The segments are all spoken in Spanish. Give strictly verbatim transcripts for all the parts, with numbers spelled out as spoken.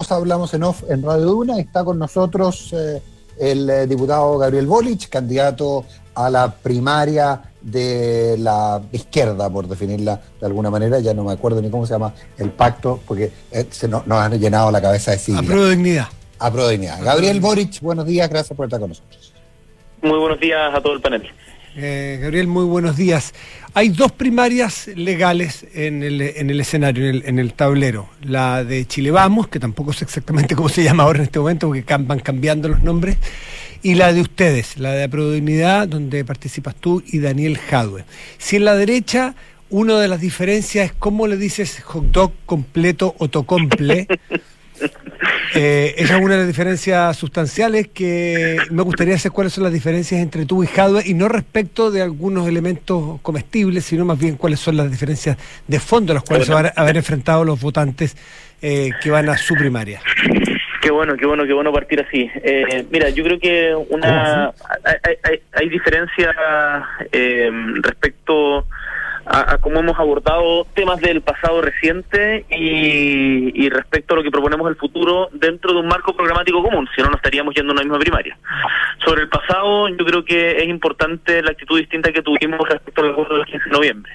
bienvenidos a Hablamos en Off en Radio Duna. Está con nosotros eh, el eh, diputado Gabriel Boric, candidato a la primaria de la izquierda, por definirla de alguna manera. Ya no me acuerdo ni cómo se llama el pacto, porque eh, se nos, nos han llenado la cabeza de siglas. Apruebo dignidad. Apruebo dignidad. Gabriel Boric, buenos días, gracias por estar con nosotros. Muy buenos días a todo el panel. Eh, Gabriel, muy buenos días. Hay dos primarias legales en el, en el escenario, en el, en el tablero. La de Chile Vamos, que tampoco sé exactamente cómo se llama ahora en este momento, porque van cambiando los nombres, y la de ustedes, la de Apruebo Dignidad, donde participas tú y Daniel Jadue. Si en la derecha, una de las diferencias es cómo le dices hot dog completo o tocomple. Eh, esa es una de las diferencias sustanciales que me gustaría saber cuáles son las diferencias entre tú y Jadue, y no respecto de algunos elementos comestibles, sino más bien cuáles son las diferencias de fondo a las cuales bueno. se van a haber enfrentado los votantes eh, que van a su primaria. Qué bueno, qué bueno, qué bueno partir así. Eh, mira, yo creo que una hay, hay, hay diferencias eh, respecto a, a cómo hemos abordado temas del pasado reciente y, y respecto a lo que proponemos el futuro dentro de un marco programático común, si no, no estaríamos yendo a una misma primaria. Sobre el pasado, yo creo que es importante la actitud distinta que tuvimos respecto al acuerdo del quince de noviembre.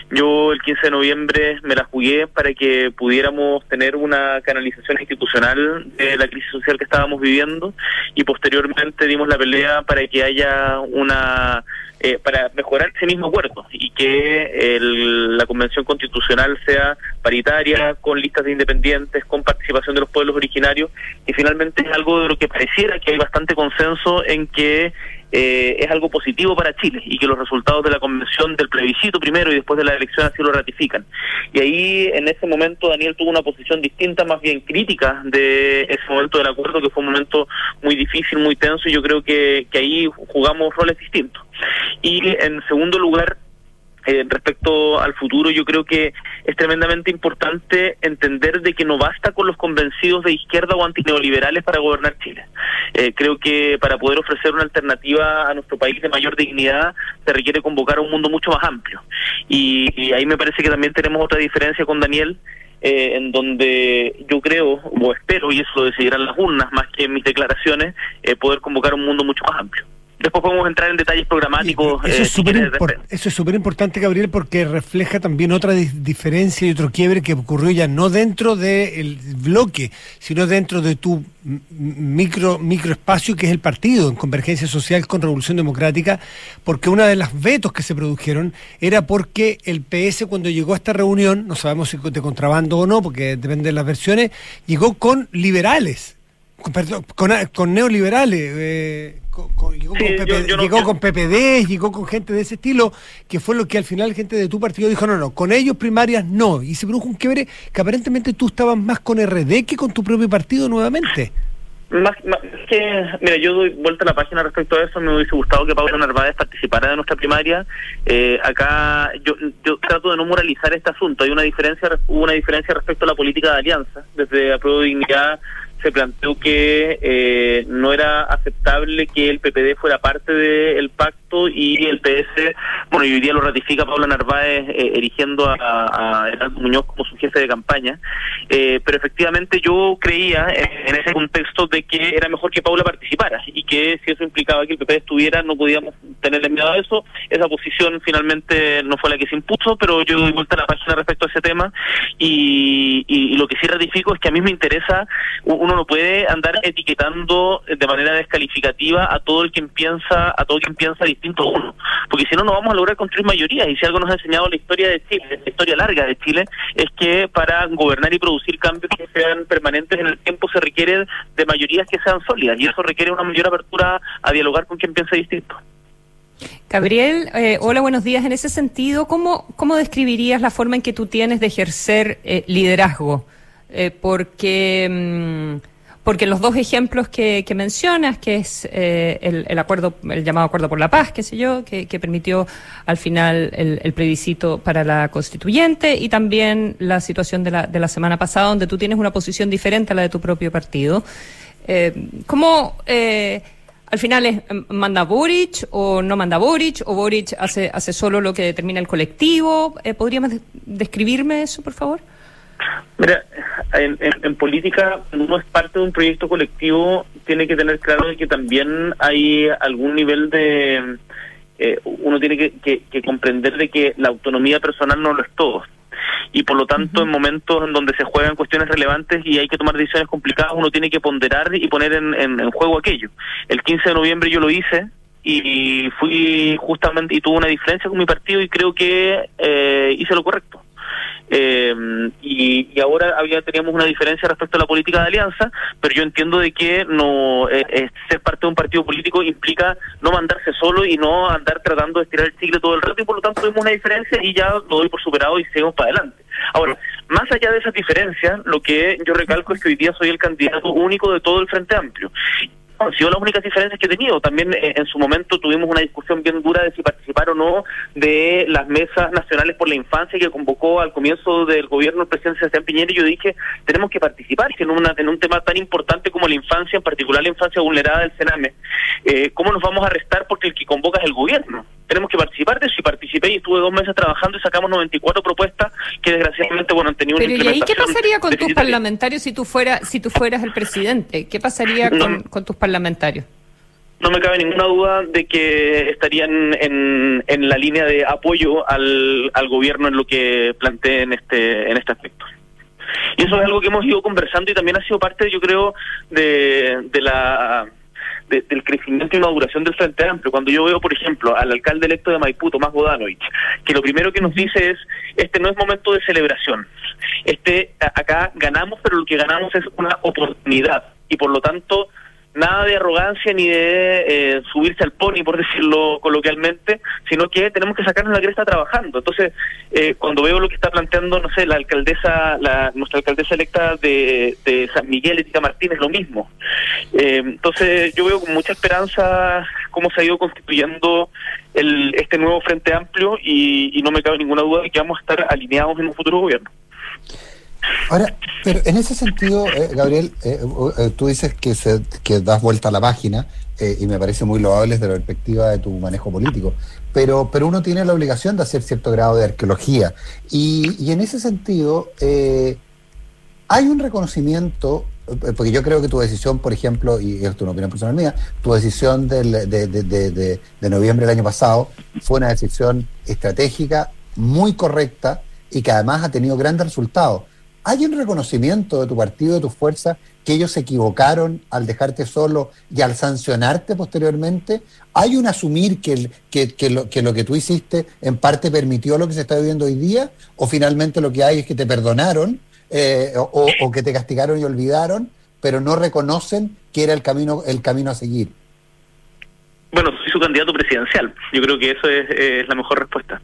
Yo el quince de noviembre me la jugué para que pudiéramos tener una canalización institucional de la crisis social que estábamos viviendo, y posteriormente dimos la pelea para que haya una... Eh, para mejorar ese mismo acuerdo y que el, la convención constitucional sea paritaria, con listas de independientes, con participación de los pueblos originarios, y finalmente es algo de lo que pareciera que hay bastante consenso en que eh, es algo positivo para Chile y que los resultados de la convención, del plebiscito primero y después de la elección, así lo ratifican. Y ahí en ese momento Daniel tuvo una posición distinta, más bien crítica de ese momento del acuerdo, que fue un momento muy difícil, muy tenso, y yo creo que, que ahí jugamos roles distintos. Y en segundo lugar, eh, respecto al futuro, yo creo que es tremendamente importante entender de que no basta con los convencidos de izquierda o antineoliberales para gobernar Chile. Eh, creo que para poder ofrecer una alternativa a nuestro país de mayor dignidad se requiere convocar a un mundo mucho más amplio. Y, y ahí me parece que también tenemos otra diferencia con Daniel, Eh, en donde yo creo, o espero, y eso lo decidirán las urnas más que en mis declaraciones, eh, poder convocar un mundo mucho más amplio. Después podemos entrar en detalles programáticos. Eso, eh, es súper impor- eso es súper importante, Gabriel, porque refleja también otra di- diferencia y otro quiebre que ocurrió ya no dentro del bloque, sino dentro de tu m- micro microespacio, que es el partido, en Convergencia Social con Revolución Democrática, porque una de las vetos que se produjeron era porque el P S, cuando llegó a esta reunión, no sabemos si de contrabando o no, porque depende de las versiones, llegó con liberales, con, perdón, con, con neoliberales, eh, con, con, llegó, sí, con, P P, yo, yo no, llegó yo... con P P D, llegó con gente de ese estilo, que fue lo que al final gente de tu partido dijo, no, no, con ellos primarias no, y se produjo un quiebre que aparentemente tú estabas más con R D que con tu propio partido nuevamente. Más, más que, mira, yo doy vuelta a la página respecto a eso. Me hubiese gustado que Paula Narváez participara de nuestra primaria. Eh, acá yo, yo trato de no moralizar este asunto. Hay una diferencia, hubo una diferencia respecto a la política de alianza. Desde Apruebo Dignidad se planteó que eh, no era aceptable que el P P D fuera parte del pacto, y el P S, bueno, y hoy día lo ratifica Paula Narváez eh, erigiendo a, a Heraldo Muñoz como su jefe de campaña, eh, pero efectivamente yo creía en, en ese contexto de que era mejor que Paula participara, y que si eso implicaba que el P P D estuviera, no podíamos tenerle miedo a eso. Esa posición finalmente no fue la que se impuso, pero yo doy vuelta a la página respecto a ese tema, y, y, y lo que sí ratifico es que a mí me interesa. Uno no puede andar etiquetando de manera descalificativa a todo el quien piensa, a todo quien piensa distinto a uno, porque si no, no vamos a lograr construir mayorías. Y si algo nos ha enseñado la historia de Chile, la historia larga de Chile, es que para gobernar y producir cambios que sean permanentes en el tiempo se requiere de mayorías que sean sólidas, y eso requiere una mayor apertura a dialogar con quien piensa distinto. Gabriel, eh, hola, buenos días. En ese sentido, ¿cómo, cómo describirías la forma en que tú tienes de ejercer eh, liderazgo? Eh, porque mmm, porque los dos ejemplos que, que mencionas, que es eh, el, el acuerdo, el llamado Acuerdo por la Paz, qué sé yo, que, que permitió al final el, el plebiscito para la constituyente, y también la situación de la, de la semana pasada, donde tú tienes una posición diferente a la de tu propio partido. Eh, ¿Cómo eh, al final es, manda Boric o no manda Boric, o Boric hace, hace solo lo que determina el colectivo? Eh, ¿Podrías describirme eso, por favor? Mira, en, en, en política, cuando uno es parte de un proyecto colectivo, tiene que tener claro de que también hay algún nivel de... Eh, uno tiene que, que, que comprender de que la autonomía personal no lo es todo. Y por lo tanto, uh-huh. en momentos en donde se juegan cuestiones relevantes y hay que tomar decisiones complicadas, uno tiene que ponderar y poner en, en, en juego aquello. El quince de noviembre yo lo hice y fui justamente, y tuve una diferencia con mi partido y creo que eh, hice lo correcto. Eh, y, y ahora había teníamos una diferencia respecto a la política de alianza, pero yo entiendo de que no eh, eh, ser parte de un partido político implica no mandarse solo y no andar tratando de estirar el chicle todo el rato, y por lo tanto tuvimos una diferencia y ya lo doy por superado y seguimos para adelante. Ahora, más allá de esas diferencias, lo que yo recalco es que hoy día soy el candidato único de todo el Frente Amplio. Han sido las únicas diferencias que he tenido. También eh, en su momento tuvimos una discusión bien dura de si participar o no de las mesas nacionales por la infancia que convocó al comienzo del gobierno el presidente Sebastián Piñera, y yo dije, tenemos que participar en, una, en un tema tan importante como la infancia, en particular la infancia vulnerada del Sename. Eh, ¿Cómo nos vamos a restar porque el que convoca es el gobierno? Tenemos que participar de eso, y participé y estuve dos meses trabajando y sacamos noventa y cuatro propuestas que desgraciadamente, bueno, han tenido una Pero ¿y ahí qué pasaría con tus deficitaria. parlamentarios si tú fuera, si tú fueras el presidente? ¿Qué pasaría No. con, con tus parlamentarios? No me cabe ninguna duda de que estarían en, en la línea de apoyo al, al gobierno en lo que planteé en este en este aspecto. Y eso es algo que hemos ido conversando y también ha sido parte, yo creo, de, de la de, del crecimiento y maduración del Frente Amplio. Cuando yo veo, por ejemplo, al alcalde electo de Maipú, Tomás Bodanovich, que lo primero que nos dice es, este no es momento de celebración. Este acá ganamos, pero lo que ganamos es una oportunidad. Y por lo tanto, nada de arrogancia ni de eh, subirse al pony, por decirlo coloquialmente, sino que tenemos que sacarnos la cresta trabajando. Entonces, eh, cuando veo lo que está planteando, no sé, la alcaldesa, la nuestra alcaldesa electa de, de San Miguel, Etica Martínez, lo mismo. Eh, entonces, yo veo con mucha esperanza cómo se ha ido constituyendo el, este nuevo Frente Amplio y, y no me cabe ninguna duda de que vamos a estar alineados en un futuro gobierno. Ahora, pero en ese sentido, eh, Gabriel, eh, eh, tú dices que se, que das vuelta a la página, eh, y me parece muy loable desde la perspectiva de tu manejo político, pero pero uno tiene la obligación de hacer cierto grado de arqueología, y, y en ese sentido eh, hay un reconocimiento, eh, porque yo creo que tu decisión, por ejemplo, y esto es una opinión personal mía, tu decisión del, de, de, de, de, de noviembre del año pasado fue una decisión estratégica muy correcta y que además ha tenido grandes resultados. ¿Hay un reconocimiento de tu partido, de tus fuerzas, que ellos se equivocaron al dejarte solo y al sancionarte posteriormente? ¿Hay un asumir que, el, que, que, lo, que lo que tú hiciste en parte permitió lo que se está viviendo hoy día? ¿O finalmente lo que hay es que te perdonaron eh, o, o que te castigaron y olvidaron, pero no reconocen que era el camino, el camino a seguir? Bueno, soy su candidato presidencial. Yo creo que eso es, es la mejor respuesta.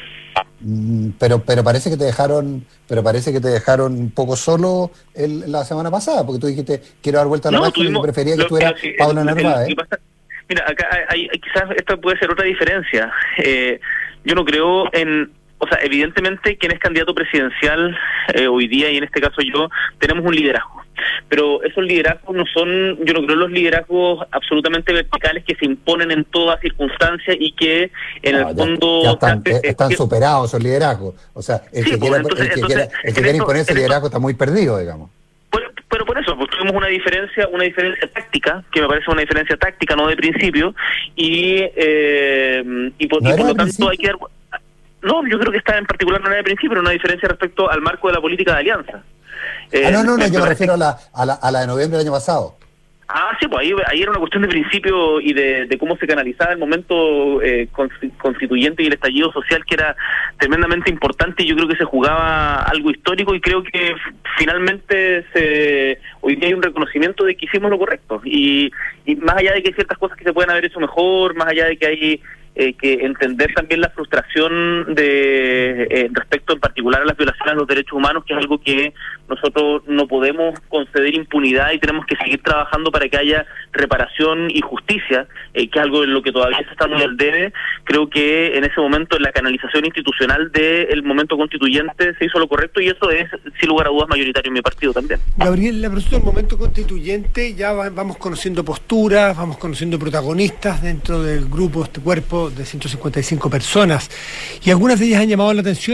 Pero pero parece que te dejaron pero parece que te dejaron un poco solo el, la semana pasada, porque tú dijiste quiero dar vuelta a la no, máquina y prefería que lo, estuviera sí, Paula Narváez. ¿eh? Mira, acá hay, hay, quizás esta puede ser otra diferencia. Eh, yo no creo en... O sea, evidentemente quien es candidato presidencial eh, hoy día, y en este caso yo, tenemos un liderazgo. Pero esos liderazgos no son, yo no creo los liderazgos absolutamente verticales que se imponen en toda circunstancia y que en no, el ya, fondo... Ya están, eh, están eh, superados esos liderazgos. O sea, el sí, que pues, quiera, entonces, el que entonces, quiera, el que quiera imponer ese liderazgo está muy perdido, digamos. Pero, pero por eso, pues tuvimos una diferencia, una diferencia táctica, que me parece una diferencia táctica, no de principio, y, eh, y por, ¿No y por lo tanto principio? hay que dar... No, yo creo que está en particular no era de principio, pero una diferencia respecto al marco de la política de alianza. Eh, ah, no, no, no, me yo me parece... refiero a la, a, la, a la de noviembre del año pasado. Ah, sí, pues ahí, ahí era una cuestión de principio y de, de cómo se canalizaba el momento eh, constituyente y el estallido social, que era tremendamente importante, y yo creo que se jugaba algo histórico, y creo que finalmente se hoy día hay un reconocimiento de que hicimos lo correcto, y, y más allá de que hay ciertas cosas que se pueden haber hecho mejor, más allá de que hay eh, que entender también la frustración de eh, respecto en particular a las violaciones a los derechos humanos, que es algo que nosotros no podemos conceder impunidad y tenemos que seguir trabajando para que haya reparación y justicia, eh, que es algo en lo que todavía se está muy al debe. Creo que en ese momento, en la canalización institucional del momento constituyente, se hizo lo correcto, y eso es, sin lugar a dudas, mayoritario en mi partido también. Gabriel, la propuesta del momento constituyente, ya va, vamos conociendo posturas, vamos conociendo protagonistas dentro del grupo, este cuerpo de ciento cincuenta y cinco personas, y algunas de ellas han llamado la atención y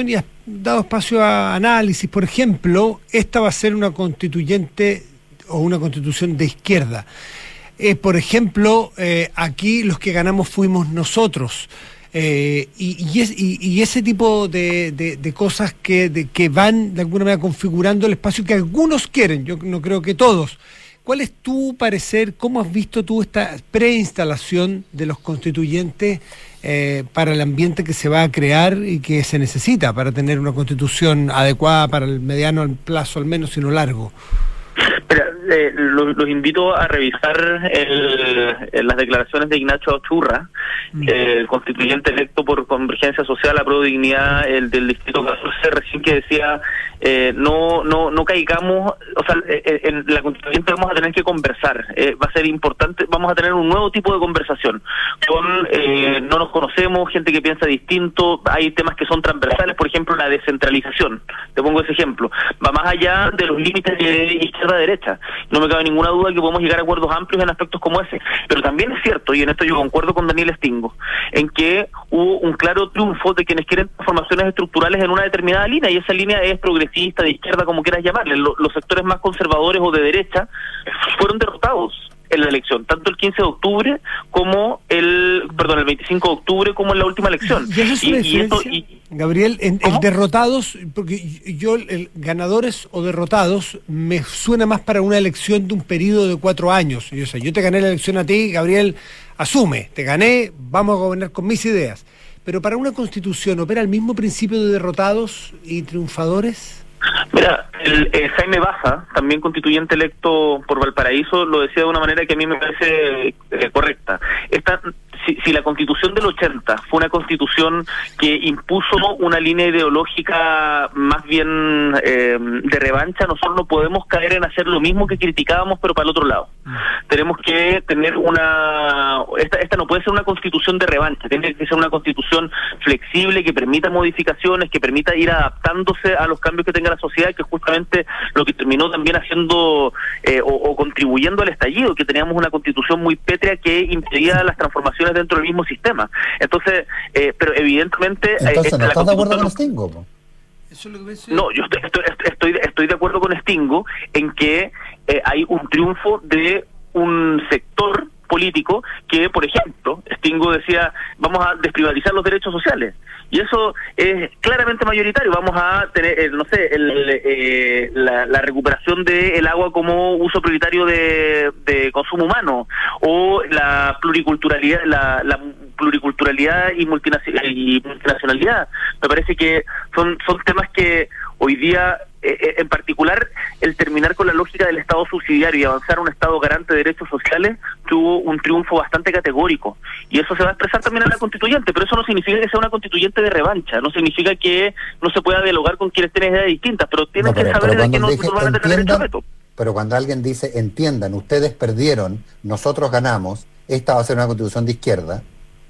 dado espacio a análisis. Por ejemplo, esta va a ser una constituyente o una constitución de izquierda. Eh, por ejemplo, eh, aquí los que ganamos fuimos nosotros. Eh, y, y, es, y, y ese tipo de, de, de cosas que, de, que van de alguna manera configurando el espacio que algunos quieren, yo no creo que todos. ¿Cuál es tu parecer? ¿Cómo has visto tú esta preinstalación de los constituyentes eh, para el ambiente que se va a crear y que se necesita para tener una constitución adecuada para el mediano plazo, al menos, sino largo? Mira, eh, los, los invito a revisar el, el, las declaraciones de Ignacio Achurra, mm. el constituyente electo por Convergencia Social, a Pro Dignidad, el del Distrito catorce, recién, que decía, eh, no no no caigamos, o sea, eh, en la constituyente vamos a tener que conversar, eh, va a ser importante, vamos a tener un nuevo tipo de conversación, con eh, no nos conocemos, gente que piensa distinto, hay temas que son transversales, por ejemplo, la descentralización, te pongo ese ejemplo, va más allá de los límites de izquierda-derecha, no me cabe ninguna duda que podemos llegar a acuerdos amplios en aspectos como ese, pero también es cierto, y en esto yo concuerdo con Daniel Stingo, en que hubo un claro triunfo de quienes quieren transformaciones estructurales en una determinada línea, y esa línea es progresista, de izquierda, como quieras llamarle. Los, los sectores más conservadores o de derecha fueron derrotados en la elección, tanto el quince de octubre como el, perdón, el veinticinco de octubre como en la última elección. ¿Y eso es una y, y esto, y, Gabriel, en, el derrotados, porque yo, el ganadores o derrotados, me suena más para una elección de un periodo de cuatro años. Y, o sea, yo te gané la elección a ti, Gabriel, asume, te gané, vamos a gobernar con mis ideas. Pero para una constitución, ¿opera el mismo principio de derrotados y triunfadores? Mira, el, eh, Jaime Baza, también constituyente electo por Valparaíso, lo decía de una manera que a mí me parece eh, correcta. Esta, si, si la constitución del ochenta fue una constitución que impuso una línea ideológica más bien eh, de revancha, nosotros no podemos caer en hacer lo mismo que criticábamos, pero para el otro lado. Mm. Tenemos que tener una... Esta, esta no puede ser una constitución de revancha, tiene que ser una constitución flexible, que permita modificaciones, que permita ir adaptándose a los cambios que tenga la sociedad, que es justamente lo que terminó también haciendo eh, o, o contribuyendo al estallido, que teníamos una constitución muy pétrea que impedía las transformaciones dentro del mismo sistema. Entonces, eh, pero evidentemente... Entonces, eh, ¿no estás de acuerdo con Stingo? ¿No? Eso es lo que ves, no, yo estoy, estoy, estoy, estoy de acuerdo con Stingo en que eh, hay un triunfo de un sector político que, por ejemplo, Stingo decía, vamos a desprivatizar los derechos sociales. Y eso es claramente mayoritario. Vamos a tener, eh, no sé, el, eh, la, la recuperación del agua como uso prioritario de, de consumo humano, o la pluriculturalidad, la, la pluriculturalidad y, multinacional, y multinacionalidad. Me parece que son, son temas que hoy día, eh, en particular, el terminar con la lógica del Estado subsidiario y avanzar a un Estado garante de derechos sociales, tuvo un triunfo bastante categórico. Y eso se va a expresar también en la constituyente, pero eso no significa que sea una constituyente de revancha, no significa que no se pueda dialogar con quienes tienen ideas distintas, pero tienen no, pero, que saber de que no, no van a tener derecho a veto. Pero cuando alguien dice, entiendan, ustedes perdieron, nosotros ganamos, esta va a ser una constitución de izquierda,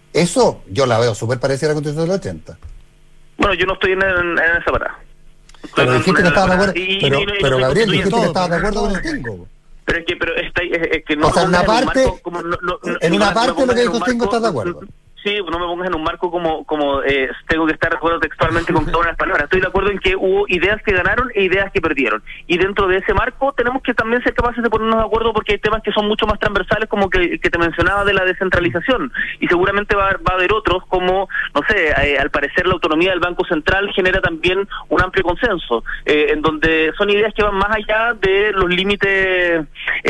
eso yo la veo súper parecida a la constitución del ochenta. Bueno, yo no estoy en, en, en esa parada. Pero dijiste que estabas de acuerdo, pero, pero Gabriel, dijiste que estabas de acuerdo con el Stingo. Pero es que, pero está, es, es que no... O sea, en una parte, en, como, no, no, en una parte lo que dijo Stingo estás de acuerdo. Sí, no me pongas en un marco como como eh, tengo que estar de acuerdo textualmente con cada una de las palabras. Estoy de acuerdo en que hubo ideas que ganaron e ideas que perdieron. Y dentro de ese marco tenemos que también ser capaces de ponernos de acuerdo, porque hay temas que son mucho más transversales, como que, que te mencionaba de la descentralización. Y seguramente va, va a haber otros, como, no sé, eh, al parecer la autonomía del Banco Central genera también un amplio consenso, eh, en donde son ideas que van más allá de los límites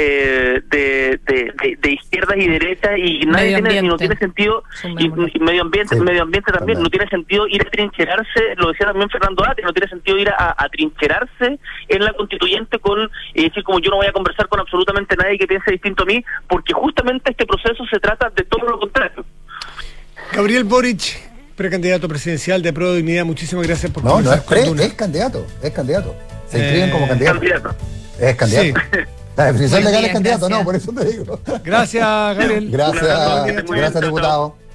eh, de, de, de, de izquierdas y derechas, y nadie tiene, y no tiene sentido... Y, y medio ambiente, sí, medio ambiente también, también, no tiene sentido ir a trincherarse, lo decía también Fernando Ate, no tiene sentido ir a, a trincherarse en la constituyente con, y decir como yo no voy a conversar con absolutamente nadie que piense distinto a mí, porque justamente este proceso se trata de todo lo contrario. Gabriel Boric, precandidato presidencial de Pro Dignidad, muchísimas gracias por No, no es pre, es candidato, es candidato. Se inscriben eh, como candidato. candidato. Es candidato. Sí. La definición legal es candidato, gracias. No, por eso te digo. Gracias, Gabriel. Gracias, gracias, diputado.